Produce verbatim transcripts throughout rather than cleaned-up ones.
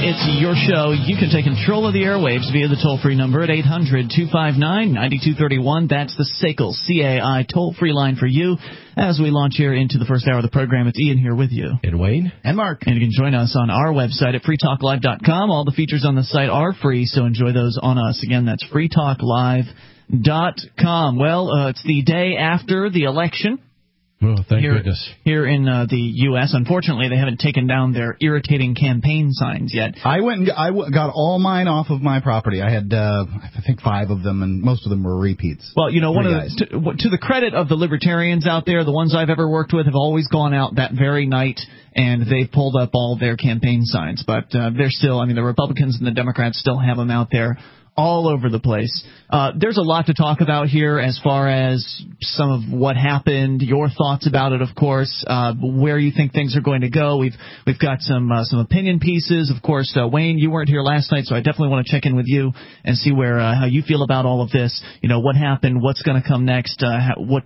It's your show. You can take control of the airwaves via the toll-free number at eight hundred two five nine nine two three one. That's the S A C L C A I toll-free line for you. As we launch here into the first hour of the program, it's Ian here with you. And Wayne. And Mark. And you can join us on our website at free talk live dot com. All the features on the site are free, so enjoy those on us. Again, that's free talk live dot com. Well, uh, it's the day after the election. Oh, thank here, goodness. Here in uh, the U S, unfortunately, they haven't taken down their irritating campaign signs yet. I went and got, I w- got all mine off of my property. I had, uh, I think, five of them, and most of them were repeats. Well, you know, one Three of the, to, to the credit of the libertarians out there, the ones I've ever worked with have always gone out that very night, and they've pulled up all their campaign signs. But uh, they're still, I mean, the Republicans and the Democrats still have them out there all over the place. Uh, there's a lot to talk about here as far as some of what happened, your thoughts about it, of course, uh, where you think things are going to go. We've we've got some uh, some opinion pieces. Of course, uh, Wayne, you weren't here last night, so I definitely want to check in with you and see where uh, how you feel about all of this. You know, what happened, what's going to come next, uh, how, what...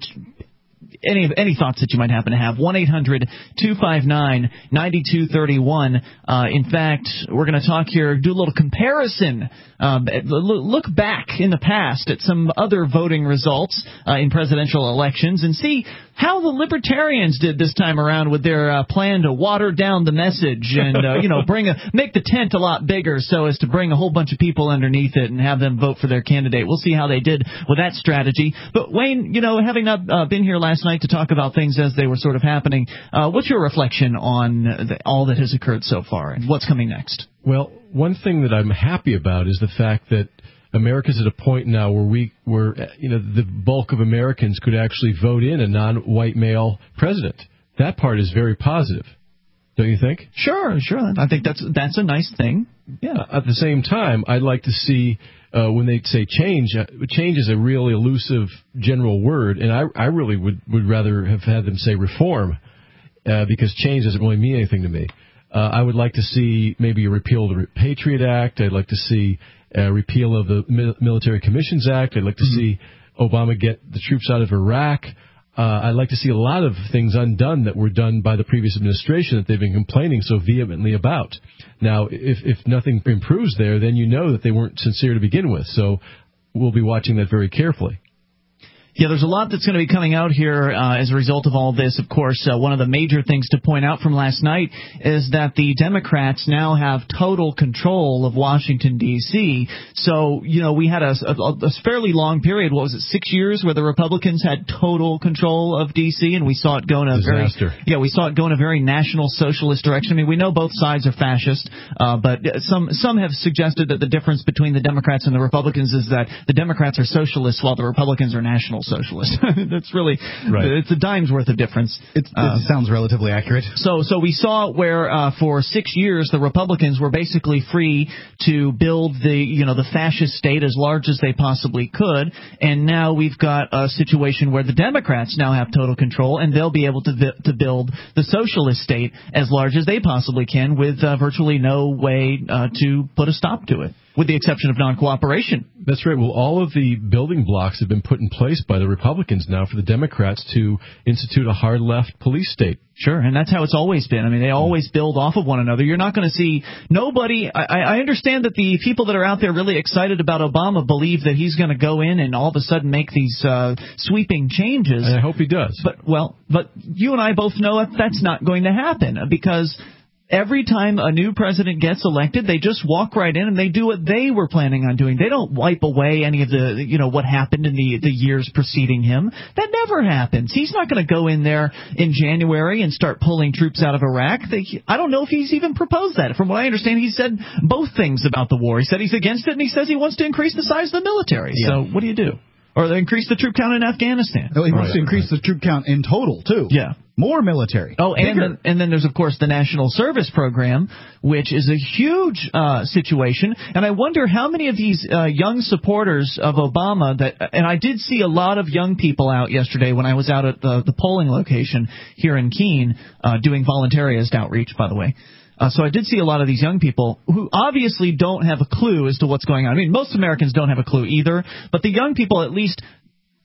Any any thoughts that you might happen to have? one eight hundred two five nine nine two three one. Uh, in fact, we're going to talk here, do a little comparison, um, look back in the past at some other voting results uh, in presidential elections and see how the libertarians did this time around with their uh, plan to water down the message and uh, you know bring a make the tent a lot bigger so as to bring a whole bunch of people underneath it and have them vote for their candidate. We'll see how they did with that strategy. But Wayne, you know, having not uh, been here last night to talk about things as they were sort of happening, uh, what's your reflection on the, all that has occurred so far and what's coming next? Well, one thing that I'm happy about is the fact that America's at a point now where we, where you know, the bulk of Americans could actually vote in a non-white male president. That part is very positive, don't you think? Sure, sure. I think that's that's a nice thing. Yeah. Uh, at the same time, I'd like to see uh, when they say change. Uh, change is a really elusive general word, and I, I really would, would rather have had them say reform uh, because change doesn't really mean anything to me. Uh, I would like to see maybe a repeal of the Patriot Act. I'd like to see a repeal of the Military Commissions Act. I'd like to mm-hmm. see Obama get the troops out of Iraq. Uh, I'd like to see a lot of things undone that were done by the previous administration that they've been complaining so vehemently about. Now, if, if nothing improves there, then you know that they weren't sincere to begin with. So we'll be watching that very carefully. Yeah, there's a lot that's going to be coming out here uh, as a result of all this. Of course, uh, one of the major things to point out from last night is that the Democrats now have total control of Washington, D C So, you know, we had a, a, a fairly long period, what was it, six years, where the Republicans had total control of D C, and we saw it go in a Disaster. very yeah, we saw it go in a very national socialist direction. I mean, we know both sides are fascist, uh, but some some have suggested that the difference between the Democrats and the Republicans is that the Democrats are socialists while the Republicans are national socialist. That's really, right. It's a dime's worth of difference. It, it uh, sounds relatively accurate. So, so we saw where uh, for six years the Republicans were basically free to build the, you know, the fascist state as large as they possibly could, and now we've got a situation where the Democrats now have total control, and they'll be able to vi- to build the socialist state as large as they possibly can, with uh, virtually no way uh, to put a stop to it, with the exception of non-cooperation. That's right. Well, all of the building blocks have been put in place by the Republicans now for the Democrats to institute a hard-left police state. Sure, and that's how it's always been. I mean, they always build off of one another. You're not going to see nobody. I, I understand that the people that are out there really excited about Obama believe that he's going to go in and all of a sudden make these uh, sweeping changes. And I hope he does. But, well, but you and I both know that that's not going to happen, because every time a new president gets elected, they just walk right in and they do what they were planning on doing. They don't wipe away any of the, you know, what happened in the the years preceding him. That never happens. He's not going to go in there in January and start pulling troops out of Iraq. They, I don't know if he's even proposed that. From what I understand, he said both things about the war. He said he's against it, and he says he wants to increase the size of the military. Yeah. So what do you do? Or they increase the troop count in Afghanistan. No, he wants right, to increase right. the troop count in total, too. Yeah. More military. Oh, and then, and then there's, of course, the National Service Program, which is a huge uh, situation. And I wonder how many of these uh, young supporters of Obama that, and I did see a lot of young people out yesterday when I was out at the, the polling location here in Keene uh, doing voluntarist outreach, by the way. Uh, so I did see a lot of these young people who obviously don't have a clue as to what's going on. I mean, most Americans don't have a clue either, but the young people at least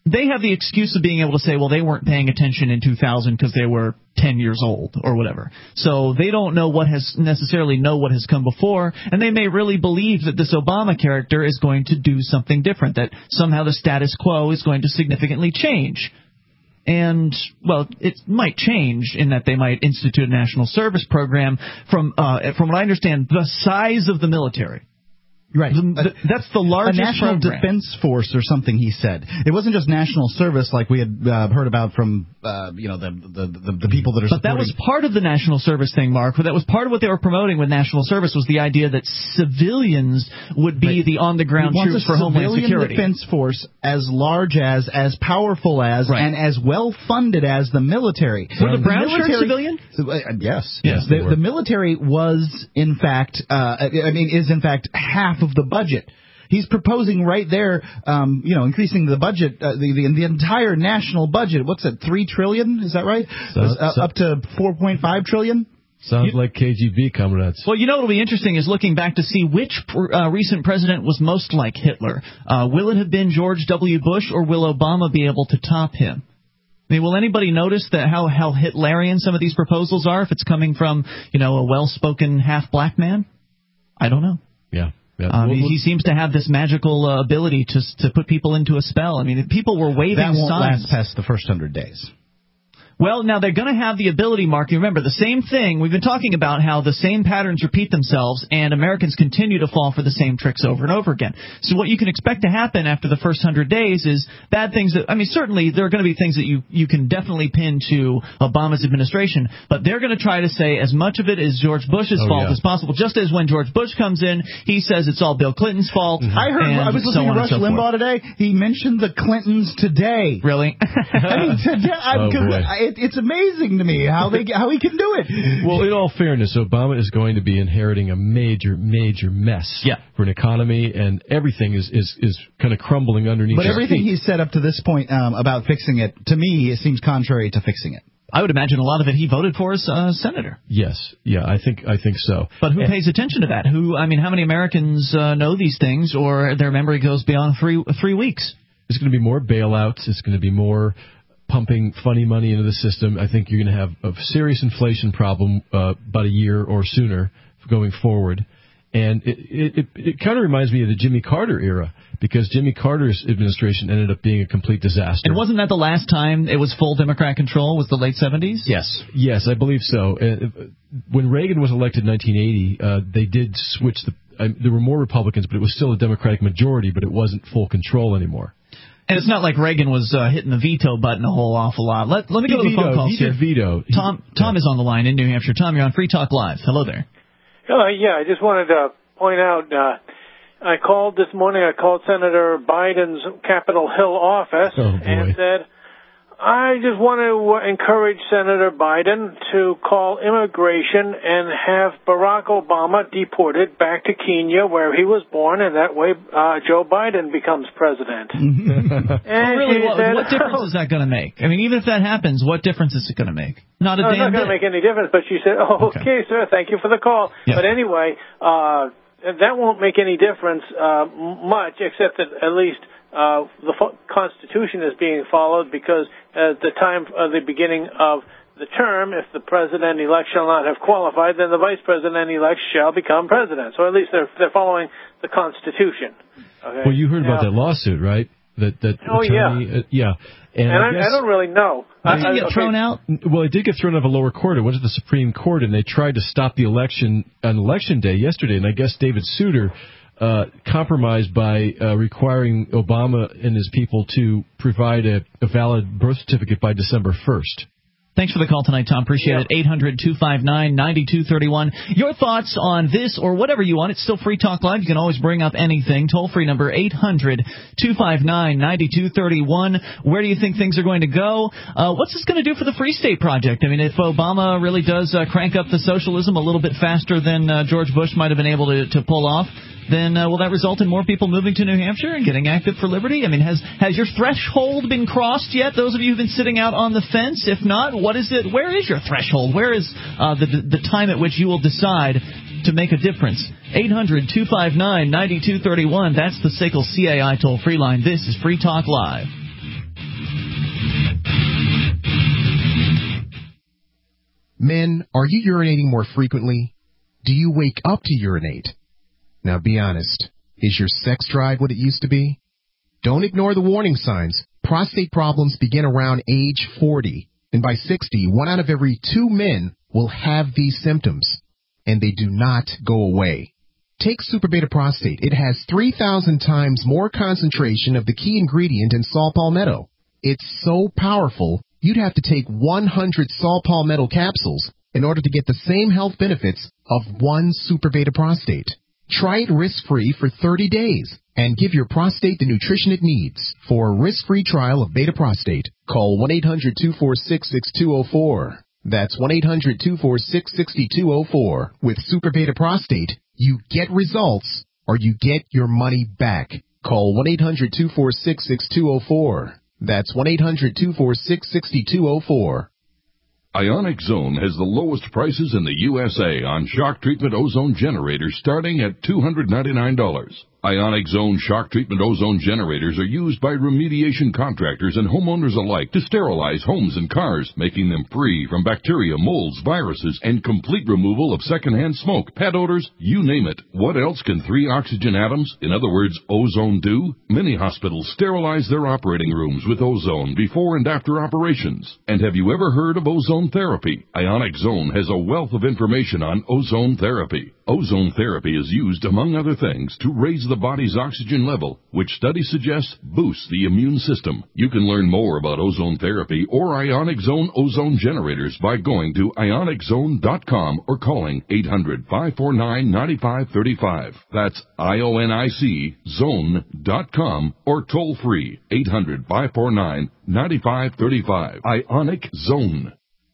they have the excuse of being able to say, well, they weren't paying attention in two thousand because they were ten years old or whatever. So they don't know what has necessarily know what has come before, and they may really believe that this Obama character is going to do something different, that somehow the status quo is going to significantly change. And, well, it might change in that they might institute a national service program from, uh, from what I understand, the size of the military. Right. The, the, that's the largest a national program. defense force or something, he said. It wasn't just national service like we had uh, heard about from, uh, you know, the, the the the people that are But supporting. that was part of the national service thing, Mark. That was part of what they were promoting with national service, was the idea that civilians would be right. the on-the-ground troops for Homeland Security. Civilian defense force as large as, as powerful as, right. and as well-funded as the military. Were the brown shirts civilian? Uh, yes. Yes, the, the military was, in fact, uh, I mean, is in fact half of the budget. He's proposing right there, um, you know, increasing the budget, uh, the, the the entire national budget. What's that? Three trillion? Is that right? So, uh, so, up to four point five trillion. Sounds you, like K G B, comrades. Well, you know what will be interesting is looking back to see which uh, recent president was most like Hitler. Uh, will it have been George W. Bush, or will Obama be able to top him? I mean, will anybody notice that how how Hitlerian some of these proposals are if it's coming from, you know, a well-spoken half-black man? I don't know. Yeah. Yeah. Um, we'll, he seems to have this magical uh, ability to to put people into a spell. I mean, people were waving that won't signs. last past the first hundred days. Well, now they're going to have the ability, Mark. You remember the same thing. We've been talking about how the same patterns repeat themselves, and Americans continue to fall for the same tricks over and over again. So what you can expect to happen after the first hundred days is bad things. That, I mean, certainly there are going to be things that you you can definitely pin to Obama's administration, but they're going to try to say as much of it is George Bush's oh, fault yeah. as possible. Just as when George Bush comes in, he says it's all Bill Clinton's fault. Mm-hmm. I heard. I was listening so to Rush so Limbaugh forth. today. He mentioned the Clintons today. Really? I mean, today, I'm, oh, boy. it, it's amazing to me how they how he can do it. Well, in all fairness, Obama is going to be inheriting a major, major mess yeah. for an economy, and everything is, is, is kind of crumbling underneath. But his everything feet. he's said up to this point um, about fixing it, to me, it seems contrary to fixing it. I would imagine a lot of it he voted for as uh, senator. Yes, yeah, I think I think so. But who and, pays attention to that? Who? I mean, how many Americans uh, know these things, or their memory goes beyond three three weeks? There's going to be more bailouts. It's going to be more pumping funny money into the system. I think you're going to have a serious inflation problem uh, about a year or sooner going forward. And it, it, it, it kind of reminds me of the Jimmy Carter era, because Jimmy Carter's administration ended up being a complete disaster. And wasn't that the last time it was full Democrat control, was the late seventies? Yes. Yes, I believe so. Uh, when Reagan was elected in nineteen eighty, uh, they did switch the uh, – there were more Republicans, but it was still a Democratic majority, but it wasn't full control anymore. And it's not like Reagan was uh, hitting the veto button a whole awful lot. Let, let me go he to the phone vetoed, calls he here. Did veto. Tom, he, Tom yeah. is on the line in New Hampshire. Tom, you're on Free Talk Live. Hello there. Uh, yeah, I just wanted to point out, uh, I called this morning, I called Senator Biden's Capitol Hill office oh, and said, I just want to encourage Senator Biden to call immigration and have Barack Obama deported back to Kenya, where he was born, and that way uh, Joe Biden becomes president. and well, really, what, said, what difference is that going to make? I mean, even if that happens, what difference is it going to make? Not a no, damn it's not going to bit. make any difference, but she said, oh, okay, okay sir, thank you for the call. Yeah. But anyway, uh, that won't make any difference uh, much, except that at least Uh, the fo- Constitution is being followed, because at the time of the beginning of the term, if the president-elect shall not have qualified, then the vice president-elect shall become president. So at least they're they're following the Constitution. Okay? Well, you heard now, about that lawsuit, right? That that oh attorney, yeah, uh, yeah. And, and I, I, guess, I don't really know. Did it I, get okay. thrown out? Well, it did get thrown out of a lower court. It went to the Supreme Court, and they tried to stop the election on election day yesterday. And I guess David Souter Uh, compromised by uh, requiring Obama and his people to provide a, a valid birth certificate by December first. Thanks for the call tonight, Tom. Appreciate yeah. it. eight hundred two five nine nine two three one. Your thoughts on this or whatever you want. It's still Free Talk Live. You can always bring up anything. Toll-free number eight hundred two five nine nine two three one. Where do you think things are going to go? Uh, what's this going to do for the Free State Project? I mean, if Obama really does uh, crank up the socialism a little bit faster than uh, George Bush might have been able to, to pull off, then uh, will that result in more people moving to New Hampshire and getting active for liberty? I mean, has has your threshold been crossed yet? Those of you who've been sitting out on the fence, if not, what is it? Where is your threshold? Where is uh, the the time at which you will decide to make a difference? eight hundred two five nine nine two three one. That's the S A C L C A I toll-free line. This is Free Talk Live. Men, are you urinating more frequently? Do you wake up to urinate? Now be honest, is your sex drive what it used to be? Don't ignore the warning signs. Prostate problems begin around age forty, and by sixty, one out of every two men will have these symptoms, and they do not go away. Take Super Beta Prostate. It has three thousand times more concentration of the key ingredient in saw palmetto. It's so powerful, you'd have to take one hundred saw palmetto capsules in order to get the same health benefits of one Super Beta Prostate. Try it risk-free for thirty days and give your prostate the nutrition it needs. For a risk-free trial of Beta Prostate, call one eight hundred two four six six two zero four. That's one eight hundred two four six six two zero four. With Super Beta Prostate, you get results or you get your money back. Call one eight hundred two four six six two zero four. That's one eight hundred two four six six two zero four. Ionic Zone has the lowest prices in the U S A on shock treatment ozone generators starting at two hundred ninety-nine dollars. Ionic Zone shock treatment ozone generators are used by remediation contractors and homeowners alike to sterilize homes and cars, making them free from bacteria, molds, viruses, and complete removal of secondhand smoke, pet odors, you name it. What else can three oxygen atoms, in other words, ozone, do? Many hospitals sterilize their operating rooms with ozone before and after operations. And have you ever heard of ozone therapy? Ionic Zone has a wealth of information on ozone therapy. Ozone therapy is used, among other things, to raise the body's oxygen level, which studies suggest boosts the immune system. You can learn more about ozone therapy or Ionic Zone ozone generators by going to ionic zone dot com or calling eight hundred five four nine nine five three five. That's I O N I C zone dot com or toll free eight hundred five four nine nine five three five. Ionic Zone.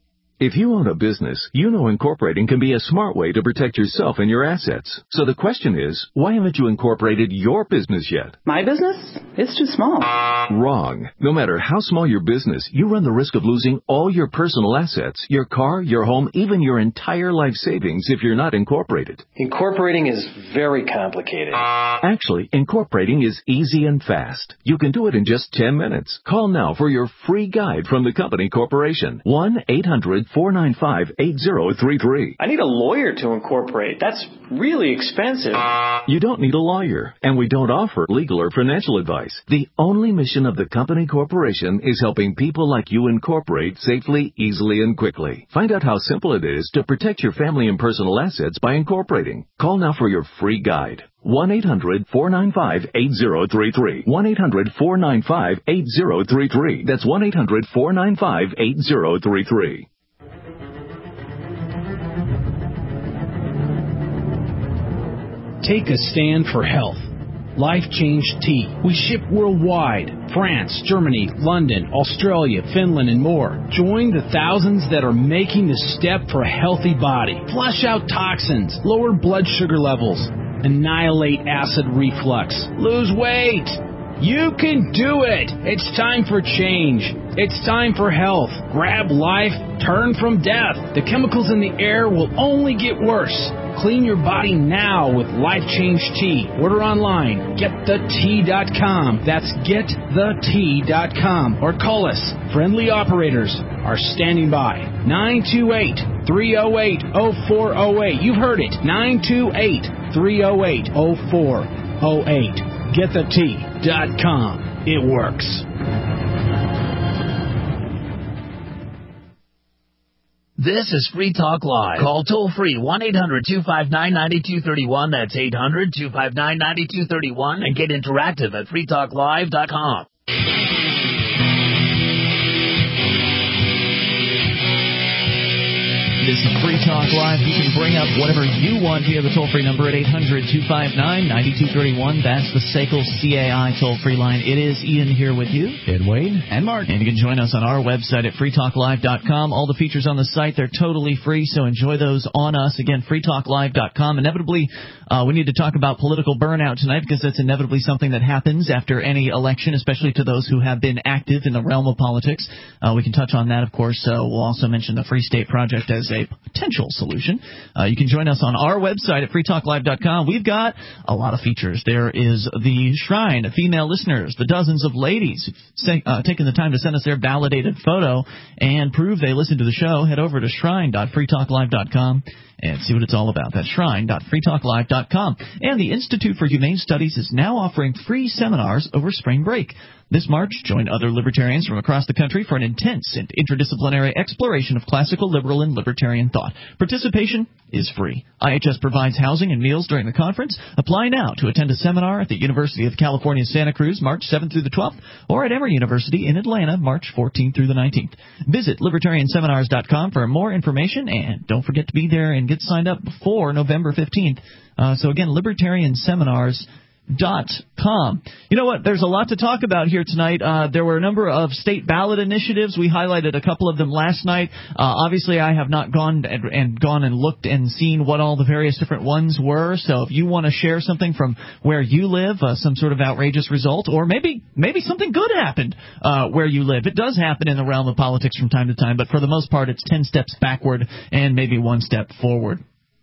If you own a business, you know incorporating can be a smart way to protect yourself and your assets. So the question is, why haven't you incorporated your business yet? My business? It's too small. Wrong. No matter how small your business, you run the risk of losing all your personal assets, your car, your home, even your entire life savings if you're not incorporated. Incorporating is very complicated. Actually, incorporating is easy and fast. You can do it in just ten minutes. Call now for your free guide from the company corporation. one eight hundred four nine five eight zero three three. I need a lawyer to incorporate. That's really expensive. You don't need a lawyer, and we don't offer legal or financial advice. The only mission of the company corporation is helping people like you incorporate safely, easily, and quickly. Find out how simple it is to protect your family and personal assets by incorporating. Call now for your free guide. one eight hundred four nine five eight zero three three. one eight hundred four nine five eight zero three three. That's one eight hundred four nine five eight zero three three. Take a stand for health. Life Change Tea. We ship worldwide. France, Germany, London, Australia, Finland, and more. Join the thousands that are making the step for a healthy body. Flush out toxins, lower blood sugar levels, annihilate acid reflux, lose weight. You can do it. It's time for change. It's time for health. Grab life, turn from death. The chemicals in the air will only get worse. Clean your body now with Life Change Tea. Order online, get the tea dot com. That's get the tea dot com. Or call us. Friendly operators are standing by. nine two eight, three oh eight, oh four oh eight. You've heard it. nine two eight, three oh eight, oh four oh eight. get the tea dot com. It works. This is Free Talk Live. Call toll-free one eight hundred two five nine nine two three one. That's eight hundred two five nine nine two three one. And get interactive at free talk live dot com. This is Free Talk Live. You can bring up whatever you want via the toll-free number at eight hundred two five nine nine two three one. That's the S A C L C A I toll-free line. It is Ian here with you. And Wayne. And Mark. And you can join us on our website at free talk live dot com. All the features on the site, they're totally free, so enjoy those on us. Again, free talk live dot com. Inevitably, uh, we need to talk about political burnout tonight because that's inevitably something that happens after any election, especially to those who have been active in the realm of politics. Uh, we can touch on that, of course. So we'll also mention the Free State Project as a potential social solution. Uh, you can join us on our website at free talk live dot com. We've got a lot of features. There is the Shrine of female listeners, the dozens of ladies who've uh, taken the time to send us their validated photo and prove they listen to the show. Head over to shrine dot free talk live dot com and see what it's all about. That's shrine dot free talk live dot com. And the Institute for Humane Studies is now offering free seminars over spring break. This March, join other libertarians from across the country for an intense and interdisciplinary exploration of classical liberal and libertarian thought. Participation is free. I H S provides housing and meals during the conference. Apply now to attend a seminar at the University of California, Santa Cruz, March seventh through the twelfth, or at Emory University in Atlanta, March fourteenth through the nineteenth. Visit libertarian seminars dot com for more information, and don't forget to be there and get signed up before November fifteenth. Uh, so again, libertarian seminars dot com. You know what? There's a lot to talk about here tonight. Uh, there were a number of state ballot initiatives. We highlighted a couple of them last night. Uh, obviously, I have not gone and, and gone and looked and seen what all the various different ones were. So if you want to share something from where you live, uh, some sort of outrageous result, or maybe maybe something good happened uh, where you live. It does happen in the realm of politics from time to time, but for the most part, it's ten steps backward and maybe one step forward.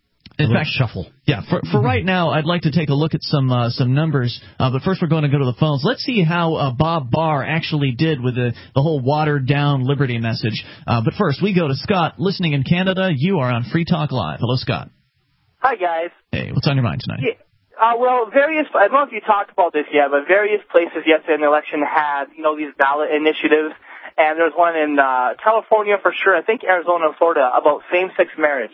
In fact, shuffle. Yeah, for for right now, I'd like to take a look at some uh, some numbers. Uh, but first, we're going to go to the phones. Let's see how uh, Bob Barr actually did with the the whole watered down liberty message. Uh, but first, we go to Scott, listening in Canada. You are on Free Talk Live. Hello, Scott. Hi, guys. Hey, what's on your mind tonight? Yeah. Uh, well, various, I don't know if you talked about this yet, but various places yesterday in the election had, you know, these ballot initiatives. And there's one in uh, California for sure, I think Arizona and Florida, about same-sex marriage.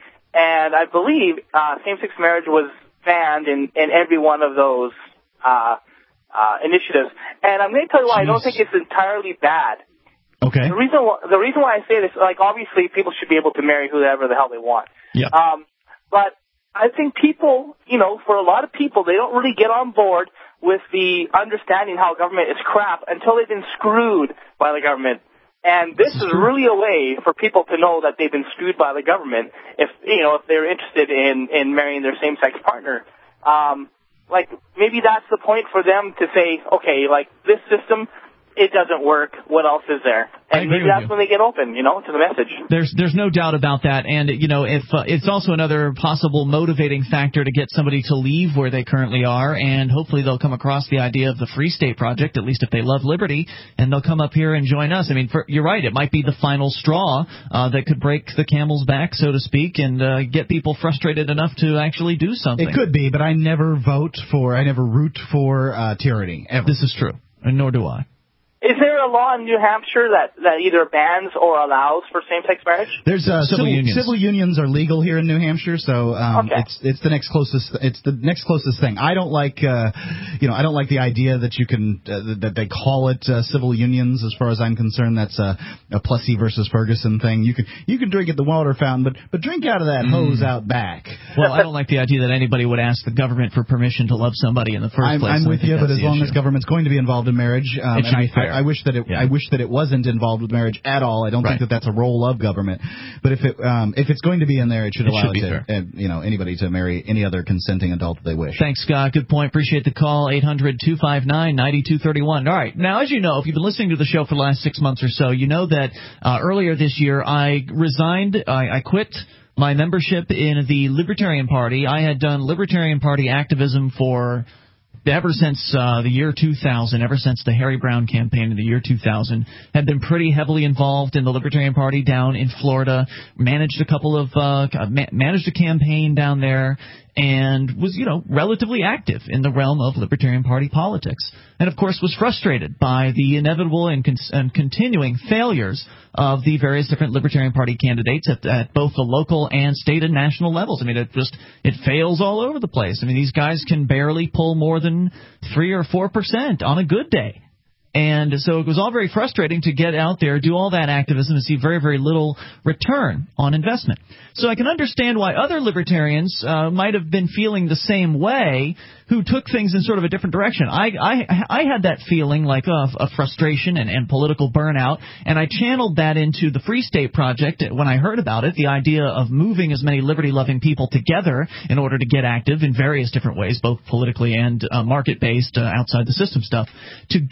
And I believe uh, same-sex marriage was banned in, in every one of those uh, uh, initiatives. And I'm going to tell you why Jeez. I don't think it's entirely bad. Okay. The reason wh- the reason why I say this, like, obviously people should be able to marry whoever the hell they want. Yeah. Um, but I think people, you know, for a lot of people, they don't really get on board with the understanding how government is crap until they've been screwed by the government. And this is really a way for people to know that they've been screwed by the government if, you know, if they're interested in, in marrying their same-sex partner. Um, like, maybe that's the point for them to say, okay, like, this system, it doesn't work. What else is there? And maybe that's when they get open, you know, to the message. There's there's no doubt about that. And, you know, if uh, it's also another possible motivating factor to get somebody to leave where they currently are, and hopefully they'll come across the idea of the Free State Project, at least if they love liberty, and they'll come up here and join us. I mean, for, you're right. It might be the final straw uh, that could break the camel's back, so to speak, and uh, get people frustrated enough to actually do something. It could be, but I never vote for, I never root for uh, tyranny, ever. This is true, and nor do I. Is there a law in New Hampshire that, that either bans or allows for same-sex marriage? There's uh, civil, civil unions. Civil unions are legal here in New Hampshire, so um, okay. it's it's the next closest it's the next closest thing. I don't like uh, you know I don't like the idea that you can uh, that they call it uh, civil unions. As far as I'm concerned, that's a, a Plessy versus Ferguson thing. You can you can drink at the water fountain, but but drink out of that mm. hose out back. Well, I don't like the idea that anybody would ask the government for permission to love somebody in the first I'm, place. I'm with you, but as long issue. as government's going to be involved in marriage, um, it should and be fair. I, I wish that it. Yeah. I wish that it wasn't involved with marriage at all. I don't right. think that that's a role of government. But if it um, if it's going to be in there, it should it allow should it to, uh, you know anybody to marry any other consenting adult that they wish. Thanks, Scott. Good point. Appreciate the call. eight hundred two five nine nine two three one. All right. Now, as you know, if you've been listening to the show for the last six months or so, you know that uh, earlier this year I resigned. I, I quit my membership in the Libertarian Party. I had done Libertarian Party activism for ever since uh, the year two thousand, ever since the Harry Brown campaign in the year two thousand, had been pretty heavily involved in the Libertarian Party down in Florida, managed a couple of, uh, ma- managed a campaign down there, and was, you know, relatively active in the realm of Libertarian Party politics. And, of course, was frustrated by the inevitable and, con- and continuing failures of the various different Libertarian Party candidates at, at both the local and state and national levels. I mean, it just it fails all over the place. I mean, these guys can barely pull more than three or four percent on a good day. And so it was all very frustrating to get out there, do all that activism, and see very, very little return on investment. So I can understand why other libertarians uh, might have been feeling the same way, who took things in sort of a different direction. I I, I had that feeling like of, of frustration and, and political burnout, and I channeled that into the Free State Project when I heard about it, the idea of moving as many liberty-loving people together in order to get active in various different ways, both politically and uh, market-based, uh, outside the system stuff, to get to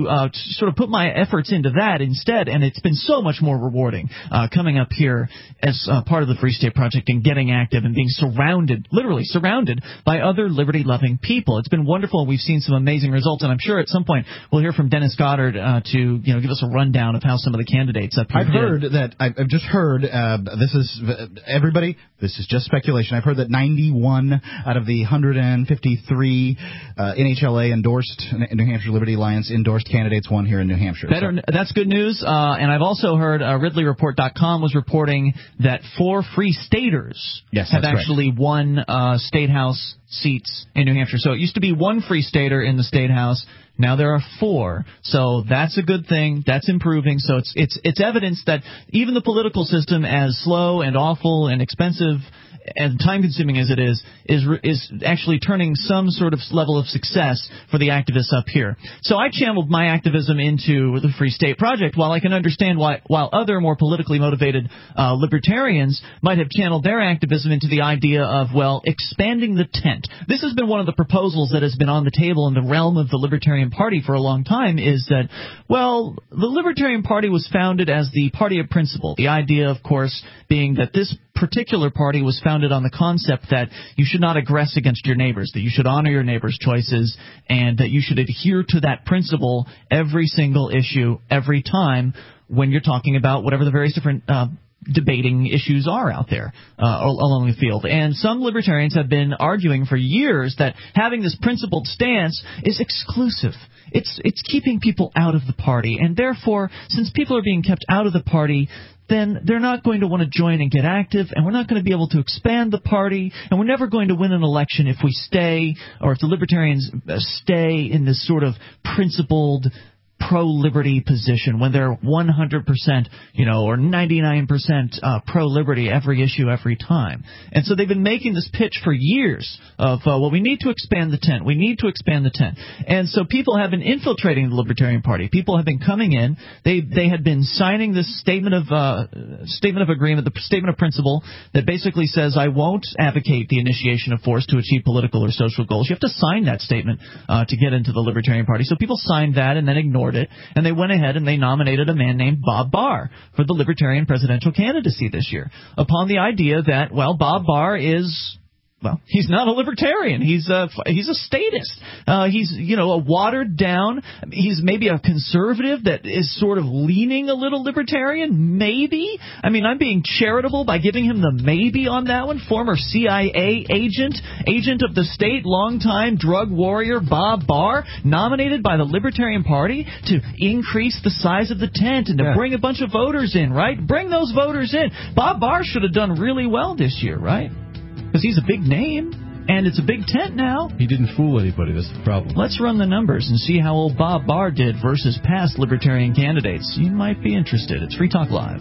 to uh, sort of put my efforts into that instead, and it's been so much more rewarding uh, coming up here as uh, part of the Free State Project and getting active and being surrounded, literally surrounded, by other liberty-loving people. It's been wonderful. We've seen some amazing results, and I'm sure at some point we'll hear from Dennis Goddard uh, to you know give us a rundown of how some of the candidates up here I've did. heard that, I've I've just heard, uh, this is, everybody, this is just speculation. I've heard that ninety-one out of the one hundred fifty-three uh, N H L A endorsed, New Hampshire Liberty Alliance endorsed candidates won here in New Hampshire. Better, so. That's good news. Uh, and I've also heard uh, Ridley Report dot com was reporting that four Free Staters yes, have that's actually right. won uh, State House seats in New Hampshire. So it used to be one Free Stater in the State House. Now there are four, so that's a good thing. That's improving. So it's it's it's evidence that even the political system, as slow and awful and expensive and time-consuming as it is, is is actually turning some sort of level of success for the activists up here. So I channeled my activism into the Free State Project. While I can understand why, while other more politically motivated uh, libertarians might have channeled their activism into the idea of, well, expanding the tent. This has been one of the proposals that has been on the table in the realm of the Libertarian Party for a long time, is that, well, the Libertarian Party was founded as the party of principle. The idea, of course, being that this particular party was founded on the concept that you should not aggress against your neighbors, that you should honor your neighbors' choices, and that you should adhere to that principle every single issue, every time when you're talking about whatever the various different uh, debating issues are out there uh, along the field. And some libertarians have been arguing for years that having this principled stance is exclusive. It's it's keeping people out of the party, and therefore, since people are being kept out of the party, then they're not going to want to join and get active, and we're not going to be able to expand the party, and we're never going to win an election if we stay, or if the libertarians stay in this sort of principled pro-liberty position when they're one hundred percent, you know, or ninety-nine percent uh, pro-liberty every issue, every time. And so they've been making this pitch for years of, uh, well, we need to expand the tent. We need to expand the tent. And so people have been infiltrating the Libertarian Party. People have been coming in. They they had been signing this statement of uh, statement of agreement, the statement of principle that basically says, I won't advocate the initiation of force to achieve political or social goals. You have to sign that statement uh, to get into the Libertarian Party. So people signed that and then ignored it, and they went ahead and they nominated a man named Bob Barr for the Libertarian presidential candidacy this year, upon the idea that, well, Bob Barr is... Well, he's not a libertarian. He's a he's a statist. Uh, he's you know a watered down. He's maybe a conservative that is sort of leaning a little libertarian. Maybe. I mean, I'm being charitable by giving him the maybe on that one. Former C I A agent, agent of the state, longtime drug warrior Bob Barr, nominated by the Libertarian Party to increase the size of the tent and to yeah. bring a bunch of voters in. Right? Bring those voters in. Bob Barr should have done really well this year, right? Because he's a big name, and it's a big tent now. He didn't fool anybody. That's the problem. Let's run the numbers and see how old Bob Barr did versus past Libertarian candidates. You might be interested. It's Free Talk Live.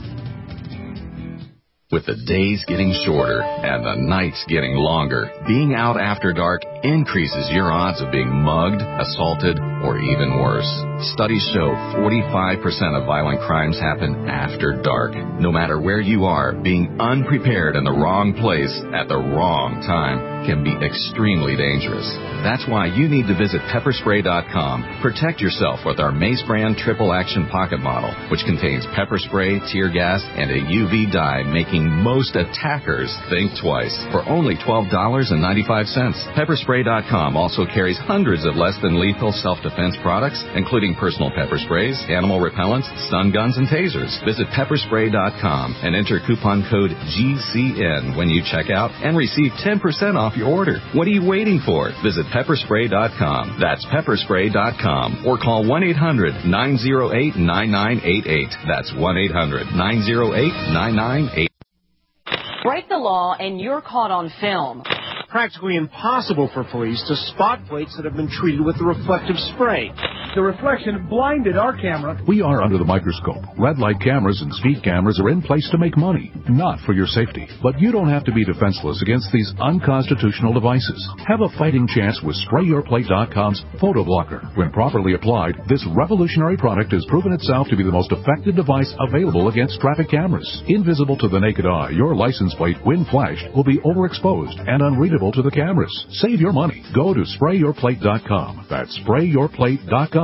With the days getting shorter and the nights getting longer, being out after dark increases your odds of being mugged, assaulted, or even worse. Studies show forty-five percent of violent crimes happen after dark. No matter where you are, being unprepared in the wrong place at the wrong time can be extremely dangerous. That's why you need to visit pepper spray dot com. Protect yourself with our Mace brand triple action pocket model, which contains pepper spray, tear gas, and a U V dye, making most attackers think twice for only twelve dollars and ninety-five cents. pepper spray dot com also carries hundreds of less than lethal self-defense products, including personal pepper sprays, animal repellents, stun guns, and tasers. Visit pepper spray dot com and enter coupon code G C N when you check out and receive ten percent off your order. What are you waiting for? Visit pepper spray dot com. That's pepper spray dot com. Or call one eight hundred nine oh eight nine nine eight eight. That's one eight hundred nine oh eight nine nine eight eight. Break the law and you're caught on film. Practically impossible for police to spot plates that have been treated with the reflective spray. The reflection blinded our camera. We are under the microscope. Red light cameras and speed cameras are in place to make money, not for your safety. But you don't have to be defenseless against these unconstitutional devices. Have a fighting chance with spray your plate dot com's photo blocker. When properly applied, this revolutionary product has proven itself to be the most effective device available against traffic cameras. Invisible to the naked eye, your license plate, when flashed, will be overexposed and unreadable to the cameras. Save your money. Go to spray your plate dot com. That's spray your plate dot com.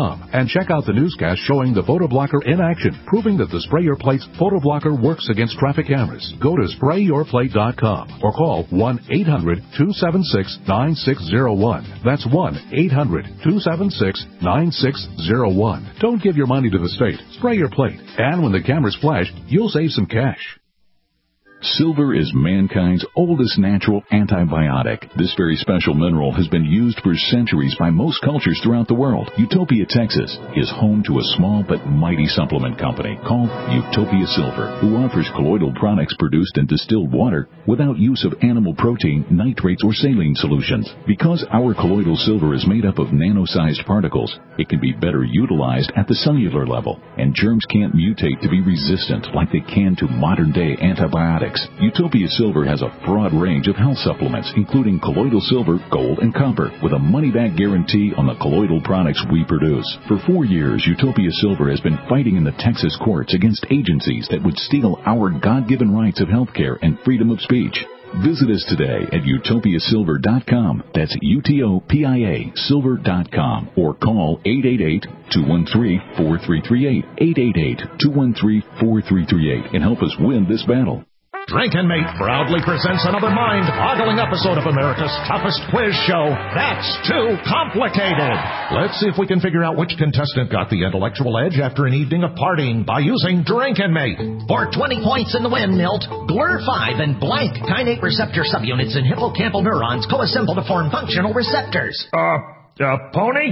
com and check out the newscast showing the photo blocker in action, proving that the Spray Your Plate's photo blocker works against traffic cameras. Go to spray your plate dot com or call one eight hundred two seven six nine six zero one. That's one eight hundred two seven six nine six zero one. Don't give your money to the state. Spray your plate. And when the cameras flash, you'll save some cash. Silver is mankind's oldest natural antibiotic. This very special mineral has been used for centuries by most cultures throughout the world. Utopia, Texas is home to a small but mighty supplement company called Utopia Silver, who offers colloidal products produced in distilled water without use of animal protein, nitrates, or saline solutions. Because our colloidal silver is made up of nano-sized particles, it can be better utilized at the cellular level, and germs can't mutate to be resistant like they can to modern-day antibiotics. Utopia Silver has a broad range of health supplements, including colloidal silver, gold, and copper, with a money-back guarantee on the colloidal products we produce. For four years, Utopia Silver has been fighting in the Texas courts against agencies that would steal our God-given rights of health care and freedom of speech. Visit us today at utopia silver dot com. That's U T O P I A silver dot com. Or call eight eight eight, two one three, four three three eight, eight eight eight, two one three, four three three eight, and help us win this battle. Drink and Mate proudly presents another mind-boggling episode of America's toughest quiz show, That's Too Complicated. Let's see if we can figure out which contestant got the intellectual edge after an evening of partying by using Drink and Mate. For twenty points in the win, Milt, G L R five and blank kainate receptor subunits in hippocampal neurons coassemble to form functional receptors. Uh, uh, pony?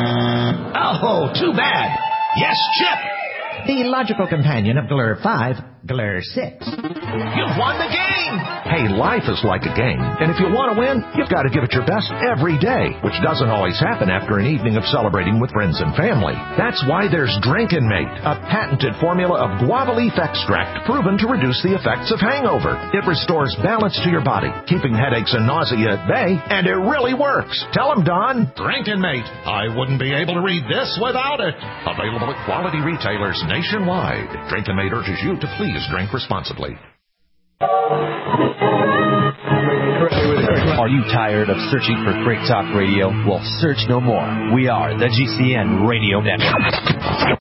Oh, too bad. Yes, Chip. The logical companion of G L R five, G L R six. You've won the game! Hey, life is like a game, and if you want to win, you've got to give it your best every day, which doesn't always happen after an evening of celebrating with friends and family. That's why there's Drink and Mate, a patented formula of guava leaf extract proven to reduce the effects of hangover. It restores balance to your body, keeping headaches and nausea at bay, and it really works. Tell them, Don. Drink and Mate. I wouldn't be able to read this without it. Available at quality retailers nationwide. Drink and Mate urges you to please drink responsibly. Are you tired of searching for Great Talk Radio? Well, search no more. We are the G C N Radio Network.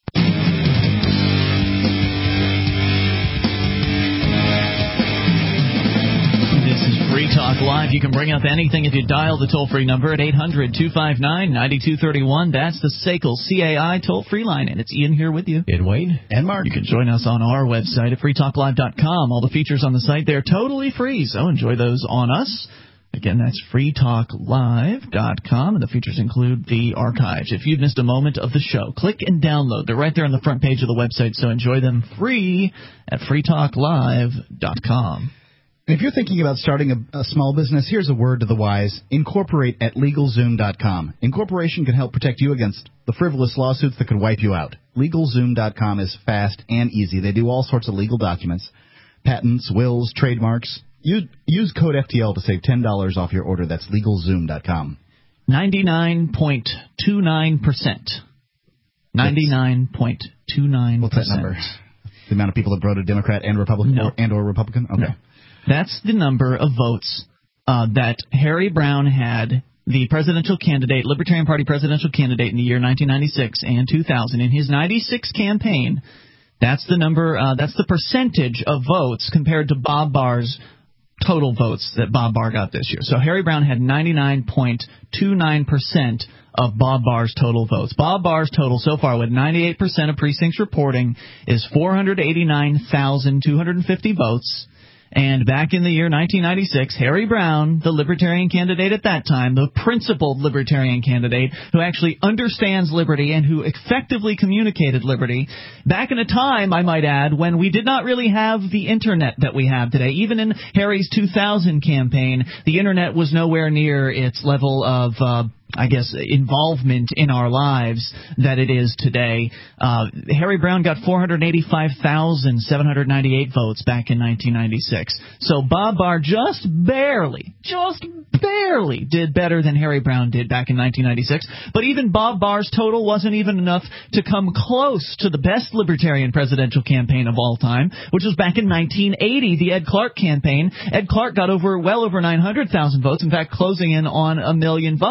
Free Talk Live. You can bring up anything if you dial the toll-free number at eight hundred, two five nine, nine two three one. That's the S A C L C A I toll-free line, and it's Ian here with you. And Wayne. And Mark. You can join us on our website at free talk live dot com. All the features on the site, they're totally free, so enjoy those on us. Again, that's free talk live dot com, and the features include the archives. If you've missed a moment of the show, click and download. They're right there on the front page of the website, so enjoy them free at free talk live dot com. If you're thinking about starting a, a small business, here's a word to the wise. Incorporate at legal zoom dot com. Incorporation can help protect you against the frivolous lawsuits that could wipe you out. legal zoom dot com is fast and easy. They do all sorts of legal documents, patents, wills, trademarks. Use, use code F T L to save ten dollars off your order. That's legal zoom dot com. ninety-nine point two nine percent. ninety-nine point two nine percent. What's that number? The amount of people that voted Democrat and Republican no. or, and or Republican? Okay. No. That's the number of votes uh, that Harry Brown had, the presidential candidate, Libertarian Party presidential candidate in the year nineteen ninety-six and two thousand. In his ninety-six campaign, that's the number, uh, that's the percentage of votes compared to Bob Barr's total votes that Bob Barr got this year. So Harry Brown had ninety-nine point two nine percent of Bob Barr's total votes. Bob Barr's total so far, with ninety-eight percent of precincts reporting, is four hundred eighty-nine thousand two hundred fifty votes. And back in the year nineteen ninety-six, Harry Brown, the Libertarian candidate at that time, the principled Libertarian candidate who actually understands liberty and who effectively communicated liberty, back in a time, I might add, when we did not really have the Internet that we have today. Even in Harry's two thousand campaign, the Internet was nowhere near its level of uh, I guess, involvement in our lives that it is today. Uh, Harry Brown got four hundred eighty-five thousand seven hundred ninety-eight votes back in nineteen ninety-six. So Bob Barr just barely, just barely did better than Harry Brown did back in nineteen ninety-six. But even Bob Barr's total wasn't even enough to come close to the best Libertarian presidential campaign of all time, which was back in nineteen eighty, the Ed Clark campaign. Ed Clark got over well over nine hundred thousand votes, in fact, closing in on a million votes.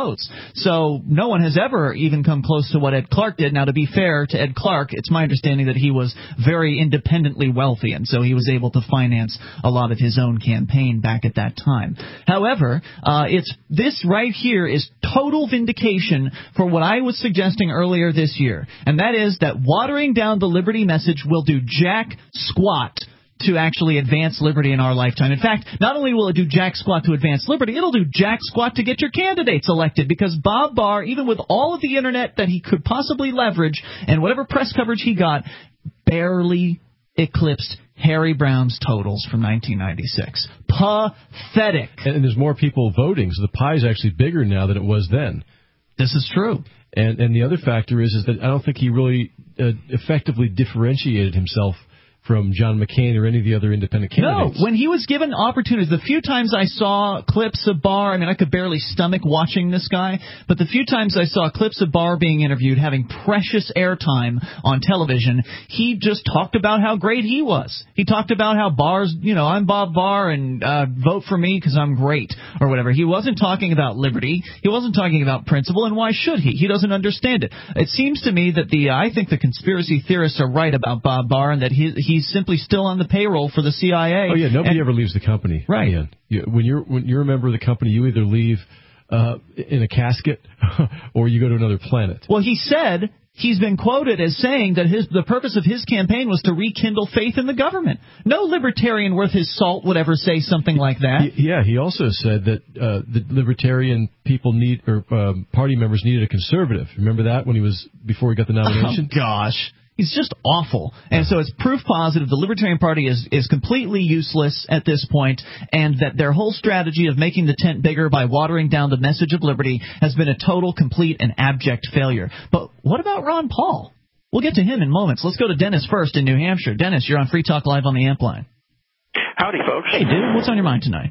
So no one has ever even come close to what Ed Clark did. Now, to be fair to Ed Clark, it's my understanding that he was very independently wealthy, and so he was able to finance a lot of his own campaign back at that time. However, uh, it's this right here is total vindication for what I was suggesting earlier this year, and that is that watering down the liberty message will do jack squat to actually advance liberty in our lifetime. In fact, not only will it do jack squat to advance liberty, it'll do jack squat to get your candidates elected, because Bob Barr, even with all of the internet that he could possibly leverage and whatever press coverage he got, barely eclipsed Harry Brown's totals from nineteen ninety-six. Pathetic. And, and there's more people voting, so the pie is actually bigger now than it was then. This is true. And and the other factor is, is that I don't think he really uh, effectively differentiated himself from John McCain or any of the other independent candidates. No, when he was given opportunities, the few times I saw clips of Barr, I mean, I could barely stomach watching this guy, but the few times I saw clips of Barr being interviewed, having precious airtime on television, he just talked about how great he was. He talked about how Barr's, you know, I'm Bob Barr and uh, vote for me because I'm great, or whatever. He wasn't talking about liberty. He wasn't talking about principle, and why should he? He doesn't understand it. It seems to me that the, uh, I think the conspiracy theorists are right about Bob Barr, and that he, he He's simply still on the payroll for the C I A. Oh yeah, nobody and, ever leaves the company. Right. Ian. You, when you're when you're a member of the company, you either leave uh, in a casket or you go to another planet. Well, he said he's been quoted as saying that his the purpose of his campaign was to rekindle faith in the government. No libertarian worth his salt would ever say something like that. He, yeah, he also said that uh, the libertarian people need or um, party members needed a conservative. Remember that when he was before he got the nomination? Oh gosh. He's just awful. And so it's proof positive the Libertarian Party is, is completely useless at this point, and that their whole strategy of making the tent bigger by watering down the message of liberty has been a total, complete, and abject failure. But what about Ron Paul? We'll get to him in moments. Let's go to Dennis first in New Hampshire. Dennis, you're on Free Talk Live on the Amp Line. Howdy, folks. Hey, dude. What's on your mind tonight?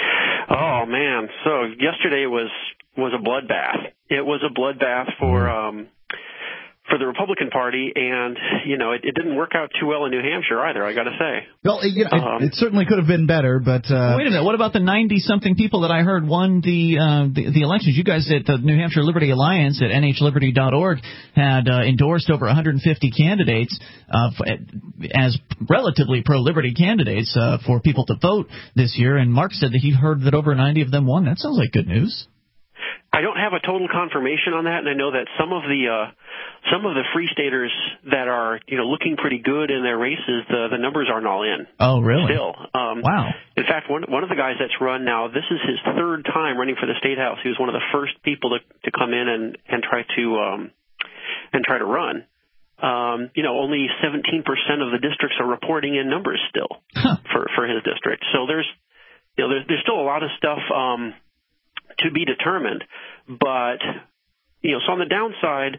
Oh, man. So yesterday was, was a bloodbath. It was a bloodbath for... Um, for the Republican Party, and, you know, it, it didn't work out too well in New Hampshire either, I got to say. Well, it, you know, um, it, it certainly could have been better, but... Uh, Wait a minute, what about the ninety-something people that I heard won the, uh, the the elections? You guys at the New Hampshire Liberty Alliance at N H liberty dot org had uh, endorsed over one hundred fifty candidates uh, as relatively pro-liberty candidates uh, for people to vote this year, and Mark said that he heard that over ninety of them won. That sounds like good news. I don't have a total confirmation on that, and I know that some of the uh, some of the free staters that are, you know, looking pretty good in their races, the the numbers aren't all in. Oh, really? Still, um, wow. In fact, one one of the guys that's run now, this is his third time running for the state house. He was one of the first people to to come in and and try to um, and try to run. Um, you know, only seventeen percent of the districts are reporting in numbers still huh. for for his district. So there's, you know, there's there's still a lot of stuff um, to be determined. But, you know, so on the downside,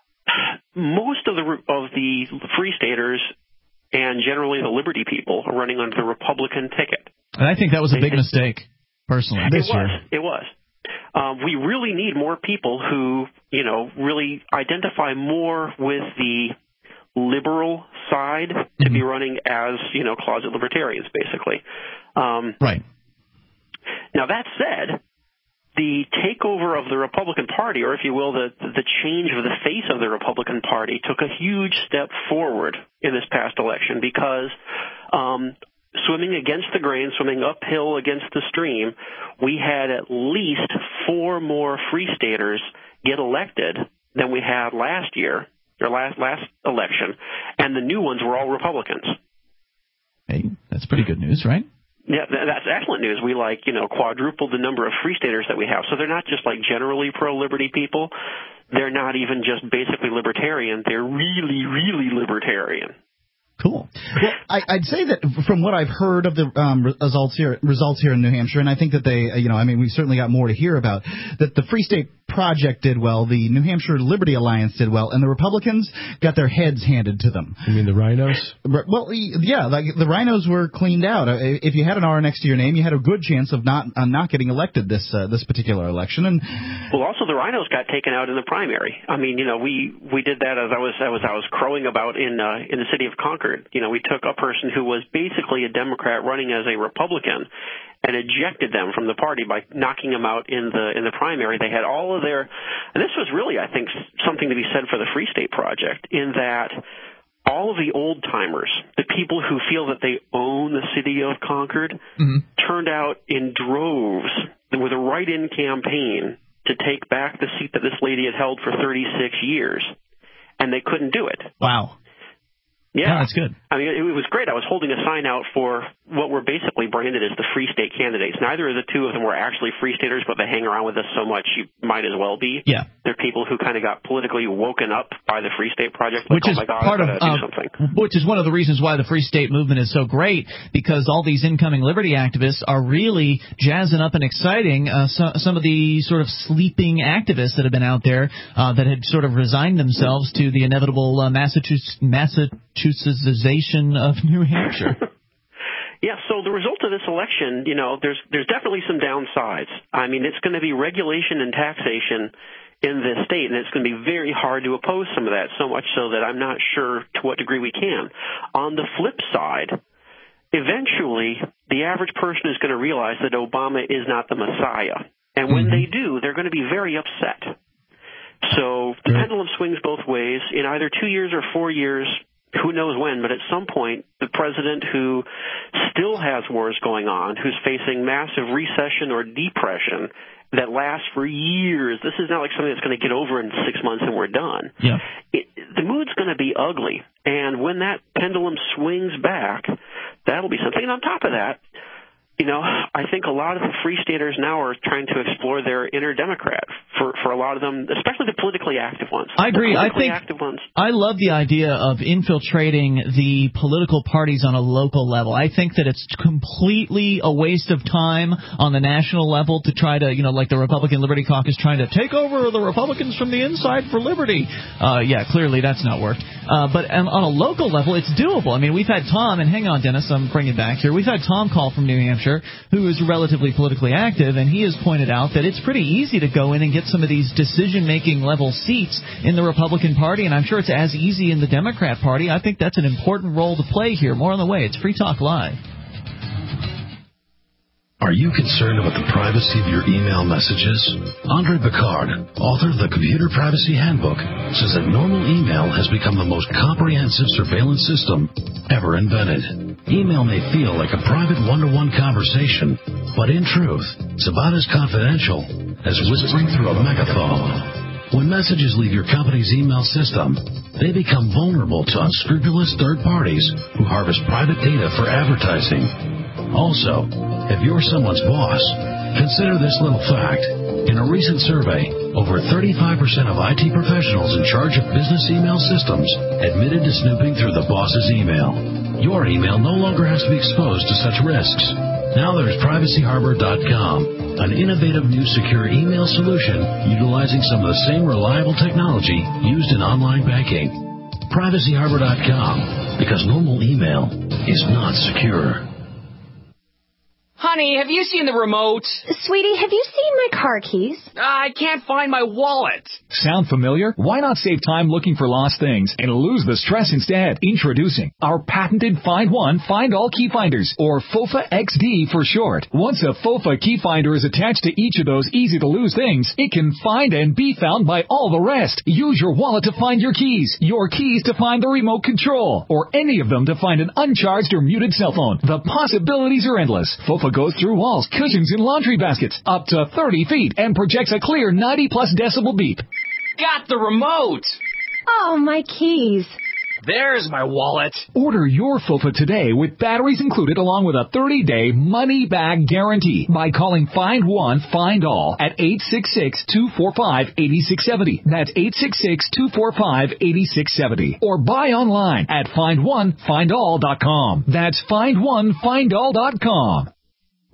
most of the of the free staters and generally the liberty people are running under the Republican ticket. And I think that was a big and, mistake, personally, this it was, year. It was. Um, we really need more people who, you know, really identify more with the liberal side mm-hmm. to be running as, you know, closet libertarians, basically. Um, right. Now, that said, the takeover of the Republican Party, or if you will, the the change of the face of the Republican Party, took a huge step forward in this past election because um, swimming against the grain, swimming uphill against the stream, we had at least four more free staters get elected than we had last year, or last last election, and the new ones were all Republicans. Hey, that's pretty good news, right? Yeah, that's excellent news. We, like, you know, quadrupled the number of free staters that we have. So they're not just, like, generally pro-liberty people. They're not even just basically libertarian. They're really, really libertarian. Cool. Well, I, I'd say that from what I've heard of the um, results here, results here in New Hampshire, and I think that they, you know, I mean, we certainly got more to hear about, that the Free State Project did well, the New Hampshire Liberty Alliance did well, and the Republicans got their heads handed to them. You mean the rhinos? Well, yeah, like the rhinos were cleaned out. If you had an R next to your name, you had a good chance of not uh, not getting elected this uh, this particular election. And well, also the rhinos got taken out in the primary. I mean, you know, we we did that as I was as I was crowing about in uh, in the city of Concord. Concord. You know, we took a person who was basically a Democrat running as a Republican and ejected them from the party by knocking them out in the in the primary. They had all of their, and this was really, I think, something to be said for the Free State Project, in that all of the old-timers, the people who feel that they own the city of Concord, mm-hmm. turned out in droves with a write-in campaign to take back the seat that this lady had held for thirty-six years, and they couldn't do it. Wow. Yeah. yeah, that's good. I mean, it, it was great. I was holding a sign out for what were basically branded as the Free State candidates. Neither of the two of them were actually Free Staters, but they hang around with us so much you might as well be. Yeah. They're people who kind of got politically woken up by the Free State Project. Like, which is oh my God, part of, I gotta do uh, something. Which is one of the reasons why the Free State movement is so great, because all these incoming liberty activists are really jazzing up and exciting uh, so, some of the sort of sleeping activists that have been out there uh, that had sort of resigned themselves to the inevitable uh, Massachusetts Massachusettsization of New Hampshire. Yeah, so the result of this election, you know, there's there's definitely some downsides. I mean, it's going to be regulation and taxation in this state, and it's going to be very hard to oppose some of that, so much so that I'm not sure to what degree we can. On the flip side, eventually the average person is going to realize that Obama is not the Messiah. And when mm-hmm. they do, they're going to be very upset. So the right. pendulum swings both ways. In either two years or four years, who knows when, but at some point, the president who still has wars going on, who's facing massive recession or depression that lasts for years, this is not like something that's going to get over in six months and we're done. Yeah. It, the mood's going to be ugly, and when that pendulum swings back, that'll be something. And on top of that, you know, I think a lot of the Free Staters now are trying to explore their inner Democrat. For for a lot of them, especially the politically active ones. I agree. I think active ones. I love the idea of infiltrating the political parties on a local level. I think that it's completely a waste of time on the national level to try to, you know, like the Republican Liberty Caucus trying to take over the Republicans from the inside for liberty. Uh, yeah, clearly that's not worked. Uh, but um, on a local level, it's doable. I mean, we've had Tom, and hang on, Dennis, I'm bringing back here. We've had Tom call from New Hampshire, who is relatively politically active, and he has pointed out that it's pretty easy to go in and get some of these decision-making level seats in the Republican Party, and I'm sure it's as easy in the Democrat Party. I think that's an important role to play here. More on the way. It's Free Talk Live. Are you concerned about the privacy of your email messages? Andre Picard, author of the Computer Privacy Handbook, says that normal email has become the most comprehensive surveillance system ever invented. Email may feel like a private one-to-one conversation, but in truth, it's about as confidential as whispering through a megaphone. When messages leave your company's email system, they become vulnerable to unscrupulous third parties who harvest private data for advertising. Also, if you're someone's boss, consider this little fact. In a recent survey, over thirty-five percent of I T professionals in charge of business email systems admitted to snooping through the boss's email. Your email no longer has to be exposed to such risks. Now there's Privacy Harbor dot com, an innovative new secure email solution utilizing some of the same reliable technology used in online banking. Privacy Harbor dot com, because normal email is not secure. Honey, have you seen the remote? Sweetie, have you seen my car keys? I can't find my wallet. Sound familiar? Why not save time looking for lost things and lose the stress instead? Introducing our patented Find One, Find All Key Finders, or FOFA X D for short. Once a FOFA key finder is attached to each of those easy-to-lose things, it can find and be found by all the rest. Use your wallet to find your keys, your keys to find the remote control, or any of them to find an uncharged or muted cell phone. The possibilities are endless. FOFA goes through walls, cushions, and laundry baskets up to thirty feet and projects a clear ninety plus decibel beep. Got the remote! Oh, my keys. There's my wallet. Order your FOFA today with batteries included along with a thirty-day money-back guarantee by calling Find One, Find All at eight six six, two four five, eight six seven zero. That's eight six six, two four five, eight six seven zero. Or buy online at find one find all dot com. That's find one find all dot com.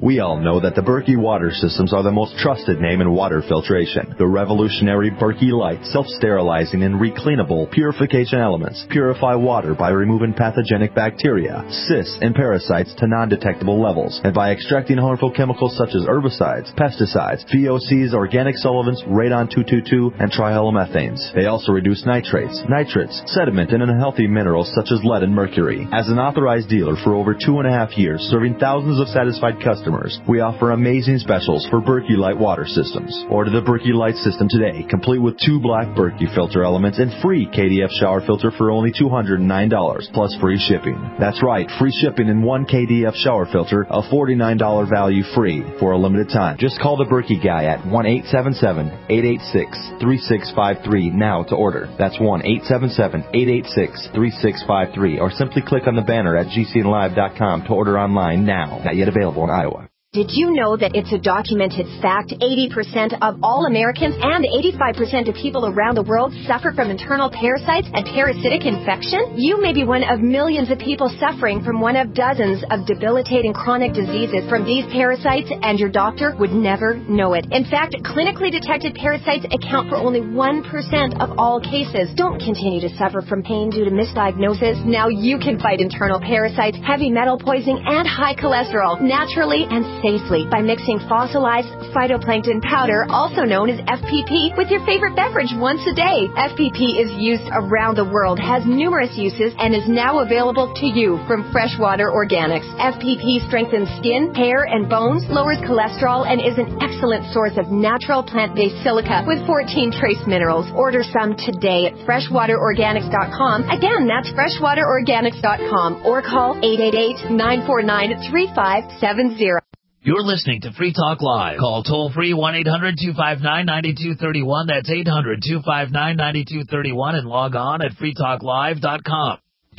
We all know that the Berkey water systems are the most trusted name in water filtration. The revolutionary Berkey Light self-sterilizing and recleanable purification elements purify water by removing pathogenic bacteria, cysts, and parasites to non-detectable levels, and by extracting harmful chemicals such as herbicides, pesticides, V O Cs, organic solvents, radon two twenty-two, and trihalomethanes. They also reduce nitrates, nitrates, sediment, and unhealthy minerals such as lead and mercury. As an authorized dealer for over two and a half years, serving thousands of satisfied customers, we offer amazing specials for Berkey Light water systems. Order the Berkey Light system today, complete with two black Berkey filter elements and free K D F shower filter for only two hundred nine dollars, plus free shipping. That's right, free shipping in one K D F shower filter, a forty-nine dollars value free for a limited time. Just call the Berkey guy at one eight seven seven, eight eight six, three six five three now to order. That's one eight seven seven, eight eight six, three six five three, or simply click on the banner at G C N live dot com to order online now. Not yet available in Iowa. Did you know that it's a documented fact eighty percent of all Americans and eighty-five percent of people around the world suffer from internal parasites and parasitic infection? You may be one of millions of people suffering from one of dozens of debilitating chronic diseases from these parasites, and your doctor would never know it. In fact, clinically detected parasites account for only one percent of all cases. Don't continue to suffer from pain due to misdiagnosis. Now you can fight internal parasites, heavy metal poisoning, and high cholesterol naturally and safely by mixing fossilized phytoplankton powder, also known as F P P, with your favorite beverage once a day. F P P is used around the world, has numerous uses, and is now available to you from Freshwater Organics. F P P strengthens skin, hair, and bones, lowers cholesterol, and is an excellent source of natural plant-based silica with fourteen trace minerals. Order some today at freshwater organics dot com. Again, that's freshwater organics dot com, or call eight eight eight, nine four nine, three five seven zero. You're listening to Free Talk Live. Call toll-free one eight hundred two five nine nine two three one. That's eight hundred two five nine nine two three one, and log on at free talk live dot com.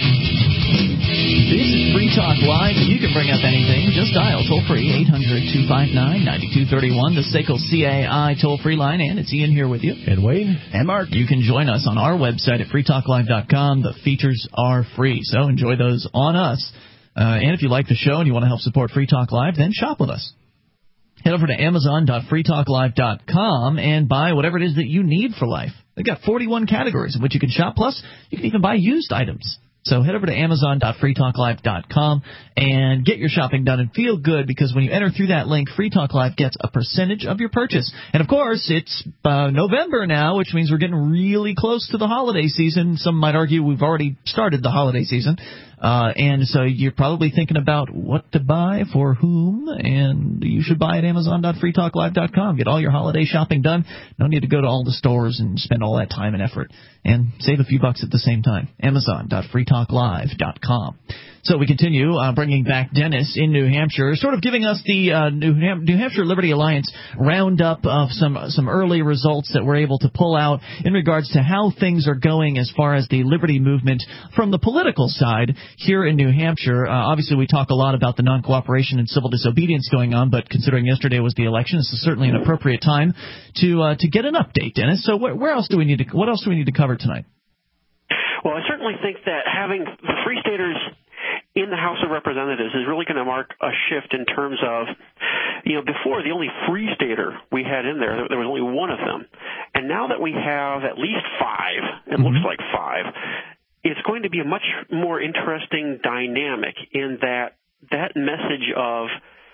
This is Free Talk Live, and you can bring up anything. Just dial toll-free eight hundred two five nine nine two three one, the S A C L C A I toll-free line, and it's Ian here with you. And Wayne. And Mark. You can join us on our website at free talk live dot com. The features are free, so enjoy those on us. Uh, and if you like the show and you want to help support Free Talk Live, then shop with us. Head over to amazon dot free talk live dot com and buy whatever it is that you need for life. They've got forty-one categories in which you can shop. Plus, you can even buy used items. So head over to amazon dot free talk live dot com and get your shopping done and feel good, because when you enter through that link, Free Talk Live gets a percentage of your purchase. And, of course, it's uh, November now, which means we're getting really close to the holiday season. Some might argue we've already started the holiday season. Uh, and so you're probably thinking about what to buy for whom, and you should buy at amazon dot free talk live dot com. Get all your holiday shopping done. No need to go to all the stores and spend all that time and effort, and save a few bucks at the same time. amazon dot free talk live dot com. So we continue uh, bringing back Dennis in New Hampshire, sort of giving us the uh, New, Ham- New Hampshire Liberty Alliance roundup of some some early results that we're able to pull out in regards to how things are going as far as the Liberty movement from the political side here in New Hampshire. Uh, obviously, we talk a lot about the non-cooperation and civil disobedience going on, but considering yesterday was the election, this is certainly an appropriate time to uh, to get an update, Dennis. So wh- where else do we need to what else do we need to cover tonight? Well, I certainly think that having the Free Staters in the House of Representatives is really going to mark a shift in terms of, you know, before the only Free Stater we had in there, there was only one of them. And now that we have at least five, it mm-hmm. looks like five, it's going to be a much more interesting dynamic in that that message of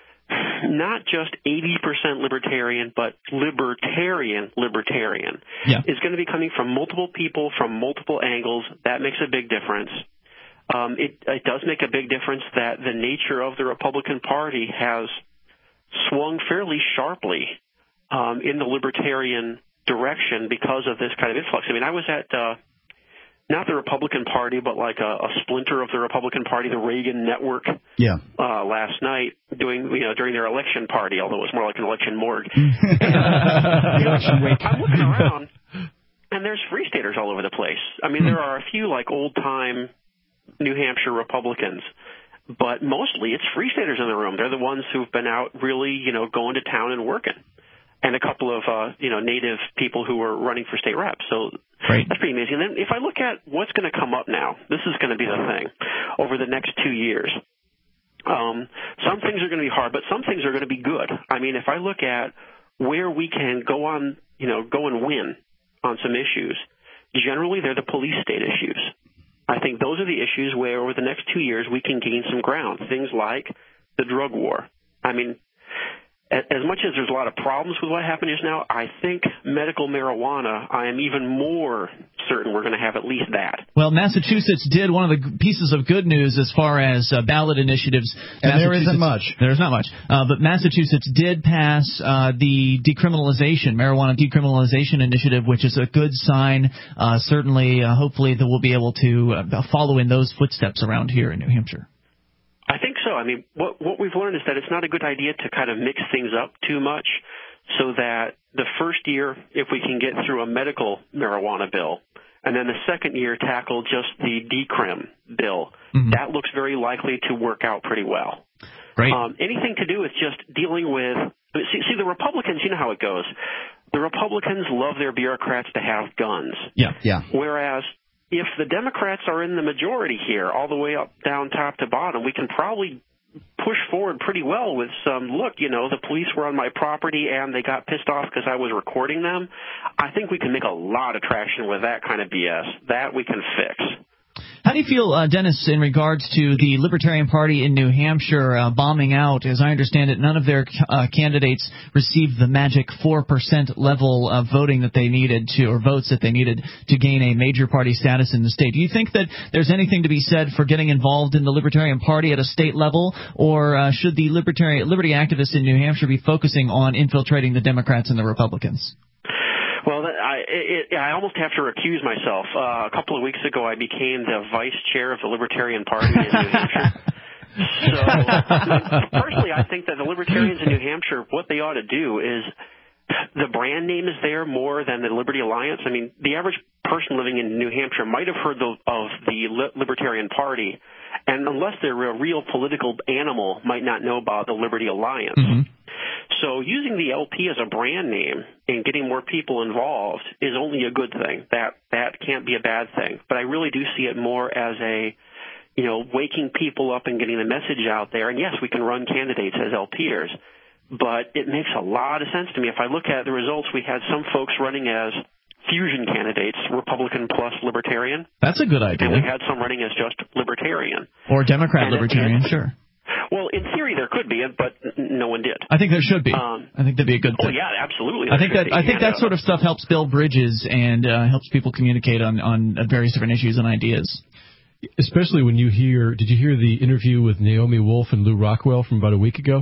not just eighty percent libertarian, but libertarian libertarian yeah. is going to be coming from multiple people from multiple angles. That makes a big difference. Um, it, it does make a big difference that the nature of the Republican Party has swung fairly sharply um, in the libertarian direction because of this kind of influx. I mean, I was at uh, not the Republican Party, but like a, a splinter of the Republican Party, the Reagan Network, yeah. uh, last night doing, you know, during their election party, although it was more like an election morgue. and, uh, you know, I'm looking around, and there's Free Staters all over the place. I mean, there are a few like old-time New Hampshire Republicans, but mostly it's Free Staters in the room. They're the ones who've been out really, you know, going to town and working. And a couple of, uh, you know, native people who are running for state reps. So right. that's pretty amazing. And then if I look at what's going to come up now, this is going to be the thing over the next two years. Um, some things are going to be hard, but some things are going to be good. I mean, if I look at where we can go on, you know, go and win on some issues, generally they're the police state issues. I think those are the issues where over the next two years we can gain some ground. Things like the drug war. I mean, as much as there's a lot of problems with what happened just now, I think medical marijuana, I am even more certain we're going to have at least that. Well, Massachusetts did one of the pieces of good news as far as uh, ballot initiatives. And there isn't much. There's not much. Uh, but Massachusetts did pass uh, the decriminalization, marijuana decriminalization initiative, which is a good sign. Uh, certainly, uh, hopefully, that we'll be able to uh, follow in those footsteps around here in New Hampshire. I think so. I mean, what what we've learned is that it's not a good idea to kind of mix things up too much, so that the first year, if we can get through a medical marijuana bill, and then the second year tackle just the decrim bill, mm-hmm. that looks very likely to work out pretty well. Right. Um, anything to do with just dealing with see, see the Republicans, you know how it goes. The Republicans love their bureaucrats to have guns. Yeah, yeah. Whereas if the Democrats are in the majority here, all the way up, down, top to bottom, we can probably push forward pretty well with some, look, you know, the police were on my property and they got pissed off because I was recording them. I think we can make a lot of traction with that kind of B S. That we can fix. How do you feel, uh, Dennis, in regards to the Libertarian Party in New Hampshire uh, bombing out? As I understand it, none of their uh, candidates received the magic four percent level of voting that they needed to, or votes that they needed to gain a major party status in the state. Do you think that there's anything to be said for getting involved in the Libertarian Party at a state level, or uh, should the Libertarian Liberty activists in New Hampshire be focusing on infiltrating the Democrats and the Republicans? Well, I, it, I almost have to recuse myself. Uh, a couple of weeks ago, I became the vice chair of the Libertarian Party in New Hampshire. So, personally, I think that the Libertarians in New Hampshire, what they ought to do is the brand name is there more than the Liberty Alliance. I mean, the average person living in New Hampshire might have heard the, of the Libertarian Party, and unless they're a real political animal, might not know about the Liberty Alliance. Mm-hmm. So using the L P as a brand name and getting more people involved is only a good thing. That that can't be a bad thing. But I really do see it more as a, you know, waking people up and getting the message out there. And yes, we can run candidates as L Pers, but it makes a lot of sense to me. If I look at the results, we had some folks running as fusion candidates, Republican plus Libertarian. That's a good idea. And we had some running as just Libertarian. Or Democrat and Libertarian, it, sure. Well, in theory there could be, but no one did. I think there should be. Um, I think that'd be a good thing. Oh yeah, absolutely. I think that be. I think and, that sort of stuff helps build bridges and uh, helps people communicate on on various different issues and ideas. Especially when you hear, did you hear the interview with Naomi Wolf and Lou Rockwell from about a week ago?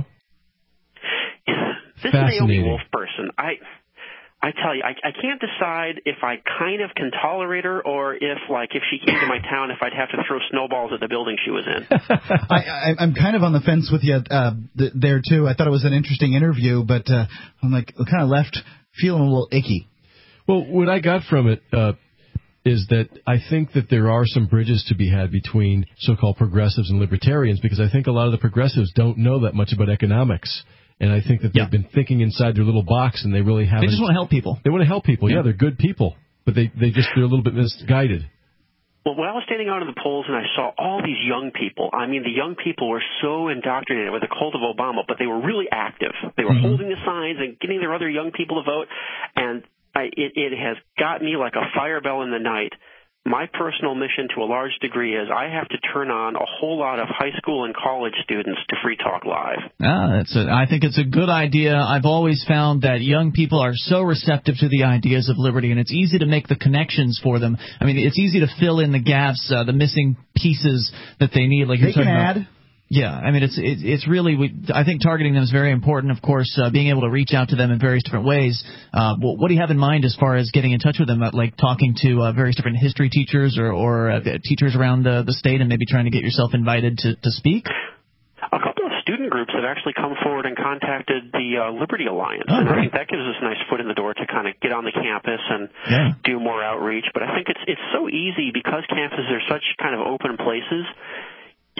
This Naomi Wolf person, I. I tell you, I, I can't decide if I kind of can tolerate her or if, like, if she came to my town, if I'd have to throw snowballs at the building she was in. I, I, I'm kind of on the fence with you uh, th- there, too. I thought it was an interesting interview, but uh, I'm, like, kind of left feeling a little icky. Well, what I got from it uh, is that I think that there are some bridges to be had between so-called progressives and libertarians, because I think a lot of the progressives don't know that much about economics. And I think that they've yeah. been thinking inside their little box, and they really haven't. They just want to help people. They want to help people. Yeah, yeah they're good people, but they they just they're a little bit misguided. Well, when I was standing out in the polls and I saw all these young people, I mean, the young people were so indoctrinated with the cult of Obama, but they were really active. They were mm-hmm. holding the signs and getting their other young people to vote, and I, it, it has got me like a fire bell in the night. My personal mission to a large degree is I have to turn on a whole lot of high school and college students to Free Talk Live. Ah, that's a, I think it's a good idea. I've always found that young people are so receptive to the ideas of liberty, and it's easy to make the connections for them. I mean, it's easy to fill in the gaps, uh, the missing pieces that they need. Like you're they can talking add. About. Yeah, I mean, it's it, it's really, we, I think targeting them is very important, of course, uh, being able to reach out to them in various different ways. Uh, what, what do you have in mind as far as getting in touch with them, uh, like talking to uh, various different history teachers or, or uh, teachers around the, the state and maybe trying to get yourself invited to, to speak? A couple of student groups have actually come forward and contacted the uh, Liberty Alliance. Oh, and right. I think that gives us a nice foot in the door to kind of get on the campus and yeah. do more outreach. But I think it's it's so easy because campuses are such kind of open places.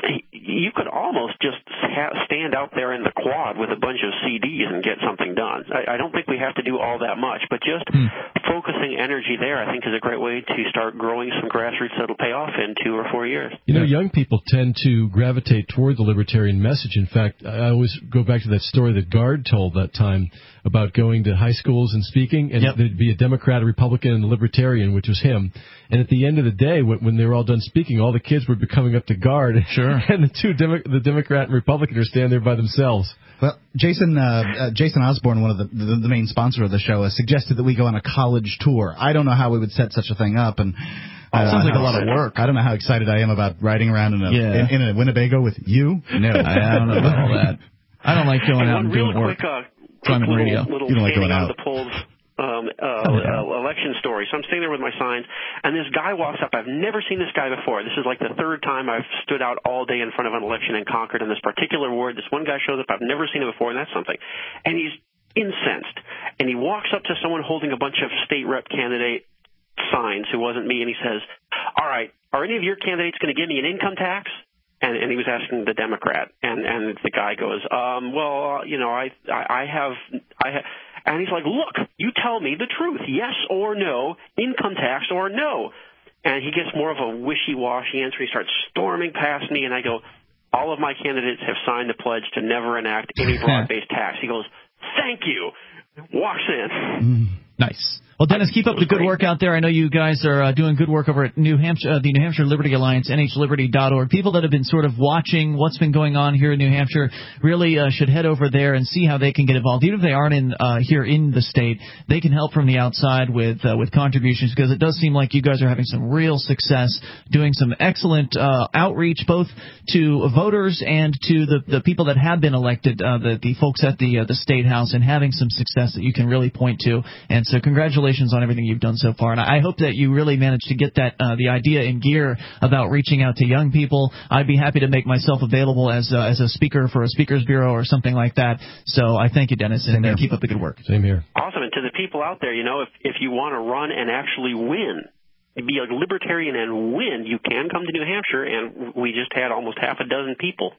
you could almost just ha- stand out there in the quad with a bunch of C Ds and get something done. I, I don't think we have to do all that much, but just hmm. focusing energy there, I think, is a great way to start growing some grassroots that'll pay off in two or four years. You know, young people tend to gravitate toward the libertarian message. In fact, I always go back to that story that Gard told that time about going to high schools and speaking, and yep. there'd be a Democrat, a Republican, and a Libertarian, which was him. And at the end of the day, when, when they were all done speaking, all the kids would be coming up to Gard, sure. and the two, Demo- the Democrat and Republican, are standing there by themselves. Well, Jason uh, uh, Jason Osborne, one of the, the the main sponsor of the show, has suggested that we go on a college tour. I don't know how we would set such a thing up, and uh, sounds like a lot of work. I don't know how excited I am about riding around in a yeah. in, in a Winnebago with you. No, I don't know about all that. I don't like going and out and doing quick, work. Uh, Climate little, radio. Little you don't like going out out. of the polls. Um, uh, uh, election story. So I'm sitting there with my signs, and this guy walks up. I've never seen this guy before. This is like the third time I've stood out all day in front of an election in Concord in this particular ward. This one guy shows up. I've never seen him before, and that's something. And he's incensed. And he walks up to someone holding a bunch of state rep candidate signs who wasn't me, and he says, all right, are any of your candidates going to give me an income tax? And, and he was asking the Democrat, and, and the guy goes, um, well, uh, you know, I, I, I have, I have, and he's like, look, you tell me the truth, yes or no, income tax or no. And he gets more of a wishy-washy answer. He starts storming past me, and I go, all of my candidates have signed the pledge to never enact any broad-based tax. He goes, thank you. Walks in. Mm, nice. Well, Dennis, keep up the good work out there. I know you guys are uh, doing good work over at New Hampshire, uh, the New Hampshire Liberty Alliance, N H liberty dot org. People that have been sort of watching what's been going on here in New Hampshire really uh, should head over there and see how they can get involved. Even if they aren't in uh, here in the state, they can help from the outside with uh, with contributions, because it does seem like you guys are having some real success, doing some excellent uh, outreach both to voters and to the, the people that have been elected, uh, the, the folks at the uh, the State House, and having some success that you can really point to. And so congratulations on everything you've done so far, and I hope that you really managed to get that uh, the idea in gear about reaching out to young people. I'd be happy to make myself available as uh, as a speaker for a speakers bureau or something like that. So I thank you, Dennis, and uh, keep up the good work. Same here. Awesome. And to the people out there, you know, if if you want to run and actually win, be a libertarian and win, you can come to New Hampshire, and we just had almost half a dozen people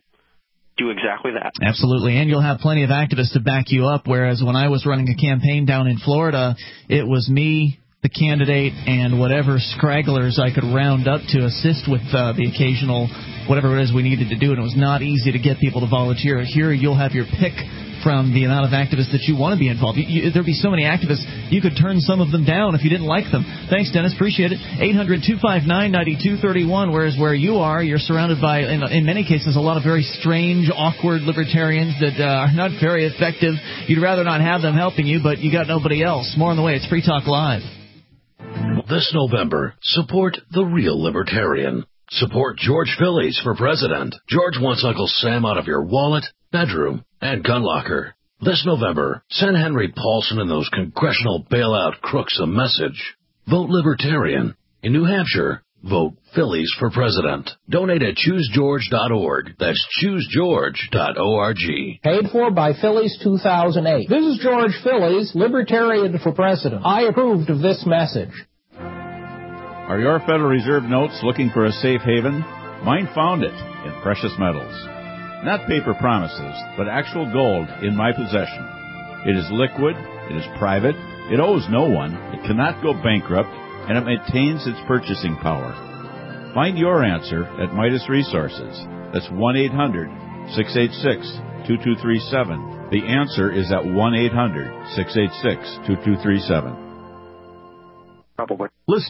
do exactly that. Absolutely, and you'll have plenty of activists to back you up, whereas when I was running a campaign down in Florida, it was me, the candidate, and whatever scragglers I could round up to assist with uh, the occasional whatever it is we needed to do, and it was not easy to get people to volunteer. Here you'll have your pick from the amount of activists that you want to be involved. You, you, there'd be so many activists, you could turn some of them down if you didn't like them. Thanks, Dennis. Appreciate it. eight hundred two five nine nine two three one, whereas where you are, you're surrounded by, in, in many cases, a lot of very strange, awkward libertarians that uh, are not very effective. You'd rather not have them helping you, but you got nobody else. More on the way. It's Free Talk Live. This November, support the real libertarian. Support George Phillies for president. George wants Uncle Sam out of your wallet, bedroom, and gun locker. This November, send Henry Paulson and those congressional bailout crooks a message. Vote libertarian. In New Hampshire, vote Phillies for president. Donate at choose george dot org. That's choose george dot org. Paid for by Phillies two thousand eight. This is George Phillies, Libertarian for President. I approved of this message. Are your Federal Reserve notes looking for a safe haven? Mine found it in precious metals. Not paper promises, but actual gold in my possession. It is liquid, it is private, it owes no one, it cannot go bankrupt, and it maintains its purchasing power. Find your answer at Midas Resources. That's one eight hundred six eight six two two three seven. The answer is at one eight hundred six eight six two two three seven. Probably. Listen.